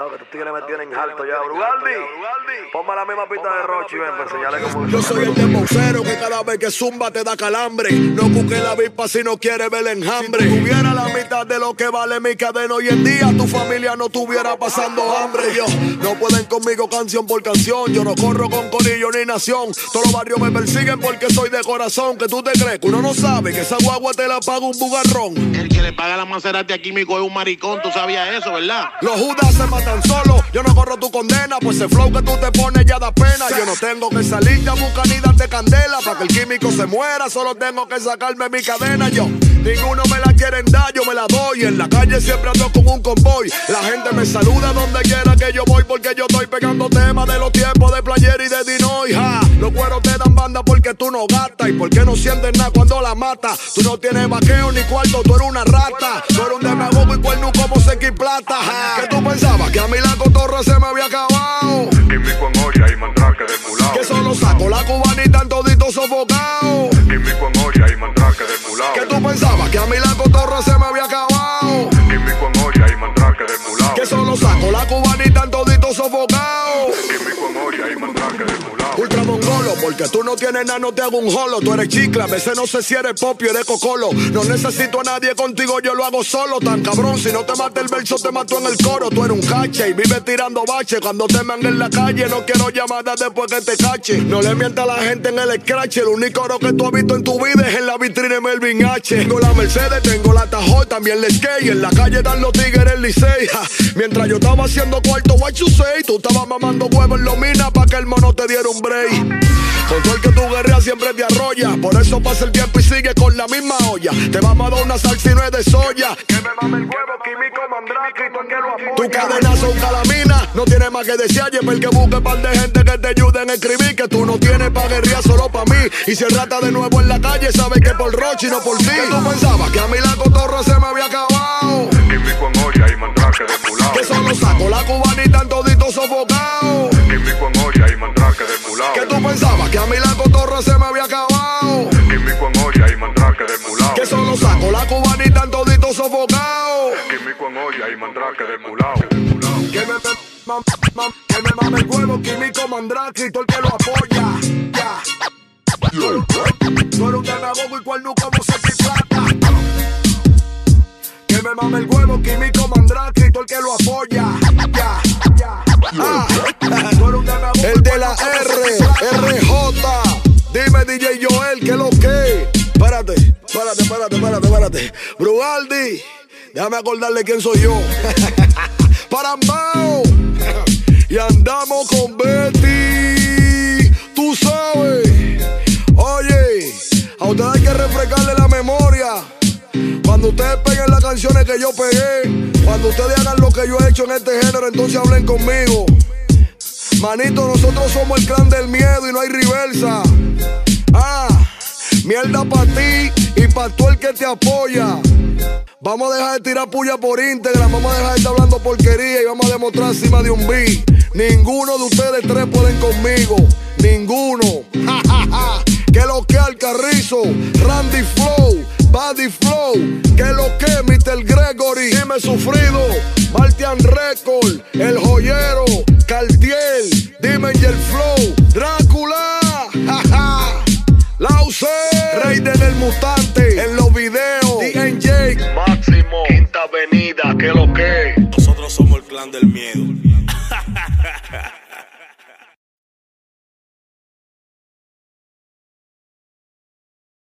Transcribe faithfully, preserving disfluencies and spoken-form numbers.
No, que tú tigres me tienen alto ya, Brugaldi. Ponme la misma pista de Rochi, ven, para enseñarle cómo. Yo soy el dembocero que cada vez que zumba te da calambre. No busques la avispa si no quieres ver el enjambre. Si tuviera la mitad de lo que vale mi cadena hoy en día, tu familia no estuviera pasando hambre. Yo, no pueden conmigo canción por canción. Yo no corro con corillo ni nación. Todos los barrios me persiguen porque soy de corazón. Que tú te crees que uno no sabe que esa guagua te la paga un bugarrón. El que le paga la Maserati a Químico es un maricón, tú sabías eso, ¿verdad? Los Judas se matan solo, yo no corro tu condena. Pues ese flow que tú te pones ya da pena. Yo no tengo que salir ya buscar ni darte candela. Para que el químico se muera, solo tengo que sacarme mi cadena. Yo, ninguno me la quieren dar, yo me la doy. En la calle siempre ando con un convoy. La gente me saluda donde quiera que yo voy, porque yo estoy pegando temas de los tiempos de Player y de Dinoy. Ja, los cueros te dan banda porque tú no gastas. Y porque no sientes nada cuando la mata. Tú no tienes vaqueo ni cuarto, tú eres una rata. Tú eres un demagogo y cuerno como sequi plata. Ja, ¿qué tú pensabas? Que a mí la cotorra se me había acabado. Químico en olla y mandrake del mulao. Que solo saco la cubanita en todito sofocado. Químico en olla y mandrake del mulao. ¿Qué tú pensabas? Que a mí la cotorra se me había acabado. Químico en olla y mandrake del mulao. Que solo saco la cubanita en todito sofocado. Químico en olla y mandrake del mulao. Ultra mongolo, porque tú no tienes nada, no te hago un jolo. Tú eres chicle, a veces no sé si eres pop y eres cocolo. No necesito a nadie contigo, yo lo hago solo. Tan cabrón, si no te mata el verso, te mato en el coro. Tú eres un cache y vives tirando bache. Cuando te mangue en la calle, no quiero llamadas después que te cache. No le mientas a la gente en el scratch. El único oro que tú has visto en tu vida es en la vitrina de Melvin H. Tengo la Mercedes, tengo la Tahoe, también la skate. En la calle están los tigres Licey. Ja. Mientras yo estaba haciendo cuarto, what you say? Tú estabas mamando huevos en los minas pa' que el mono te diera un break. Con todo el que tú guerreas siempre te arrolla. Por eso pasa el tiempo y sigue con la misma olla. Te vamos a dar una salsa y no es de soya. Que me mame el huevo, Químico, mandrake y tú que lo apoya. Tu cadena son calamina, no tiene más que desear. Y el que busque par de gente que te ayuden a escribir. Que tú no tienes pa' guerrear solo pa' mí. Y si el rata de nuevo en la calle, sabe que por Rochi, no por ti. ¿Qué tú pensabas? Que a mí la cotorra se me había acabado. Químico en olla y mandrake del mulao. Que solo saco la cubanita en todito sofocado. Químico en olla y mandrake del mulao. ¿Qué tú pensabas? Que a mí la cotorra se me había acabado. Químico en olla y mandrake del mulao. Que solo saco la cubanita en todito sofocado. Químico en olla y mandrake del mulao. Que me, mam, mam, que me mame el huevo, Químico, mandrake y todo el que lo apoya. Ya. Tú eres un demagogo y cuerno como sequi plata. Que me mame el huevo, Químico, mandrake y todo el que lo apoya. Ya. Ah. El de la R, R J. Dime D J Joel, ¿qué lo que? Espérate, espérate, espérate, espérate, espérate. Brugaldi, déjame acordarle quién soy yo. Parambao. Y andamos con Betty. Tú sabes. Oye, a ustedes hay que refrescarle la memoria. Cuando ustedes peguen las canciones que yo pegué, cuando ustedes hagan lo que yo he hecho en este género, entonces hablen conmigo. Manito, nosotros somos el clan del miedo y no hay reversa. Ah, mierda pa' ti y pa' tú el que te apoya. Vamos a dejar de tirar puya por Instagram, vamos a dejar de estar hablando porquería y vamos a demostrar encima de un beat. Ninguno de ustedes tres pueden conmigo, ninguno. Ja, ja, ja. Que lo que al Carrizo, Randy Flow, Buddy Flow, que lo que mister Gregory, dime sufrido, Martian Record, el joyero, Cartier, dime y el Flow, Drácula, jaja, Lause, Rey del Mutante, en los videos, D N J, Máximo, Quinta Avenida, que lo que. Nosotros somos el clan del miedo.